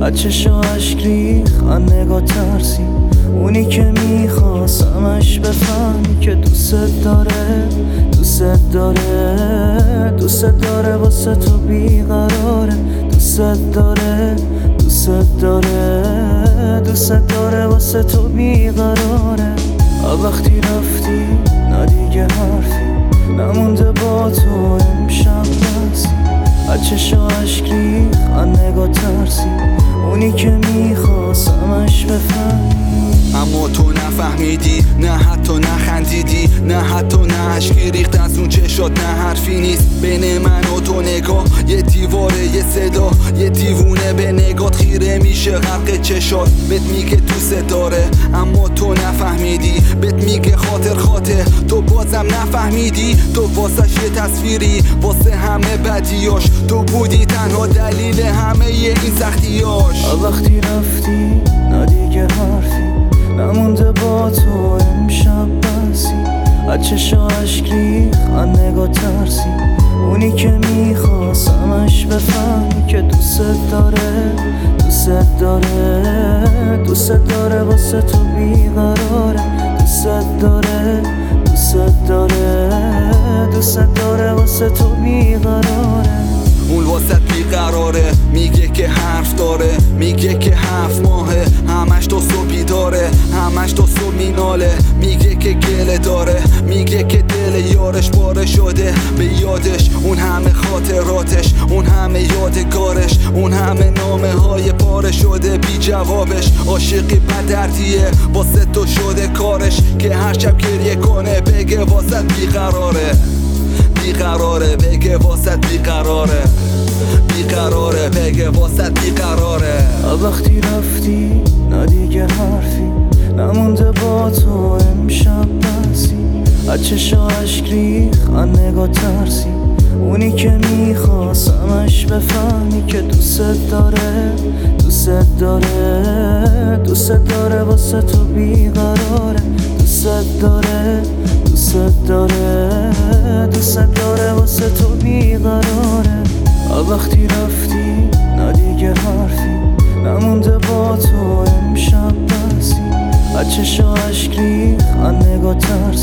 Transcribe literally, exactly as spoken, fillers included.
از چشا عشق ریخ، از نگاه ترسی. اونی که میخواستمش بفهمی که دوست داره، دوست داره، دوست داره، واسه تو بیقراره. دوست داره، دوست داره، دوست داره، واسه تو بیقراره. وقتی رفتی نه دیگه حرفی نمونده با تو امشب بسی. از چشا عشق ریخ، از نگاه ترسی. اونی که میخواستمش بفهمی اما تو نفهمیدی، نه حتی نخندیدی، نه حتی نه عشقی ریخت از اون چشات، نه حرفی نیست بین من و تو. نگاه یه دیواره، یه صدا، یه دیوونه به نگات خیره میشه غرق چشات. بهت میگه دوست داره اما تو نفهمیدی، بهت میگه خاطر خاطر تو بازم نفهمیدی. تو واسش یه تصویری، واسه همه بدیاش تو بودی تنها دلیل همه این سختیاش. وقتی رفتی نه دیگه حرفی نمونده با تو امشب بسی. از چشا عشق ریخ، از نگاه ترسی. اونی که میخواستمش بفهمی که دوست داره، دوست داره، دوست داره، واسه تو بیقراره. دوست داره، دوست داره، دوست داره، واسه تو بیقراره. اون واسه بیقراره، میگه که حرف داره، میگه که هفت ماهه همش تو صبحی داره، همش تو صبح میناله. میگه که گله داره، میگه که دل یارش باره شده به یادش. اون همه خاطراتش، اون همه یادگارش، اون همه نامه های پاره شده بی جوابش. عاشقی بدردیه واسه تو شده کارش که هر شب گریه کنه بگه واسه بیقراره، بیقراره، بگه واسه بیقراره، بیقراره، بگه واسه بیقراره. وقتی رفتی نه دیگه حرفی نمونده با تو امشب بسی. از چشا عشق ریخ، از نگاه ترسی. اونی که میخواستمش بفهمی که دوست داره، دوست داره، دوست داره، واسه تو بیقراره. دوست داره، دوست داره، دوست داره، واسه تو بیقراره. وقتی رفتی نه دیگه حرفی نمونده با تو امشب بسی. از چشا عشق ریخ، از نگاه ترسی.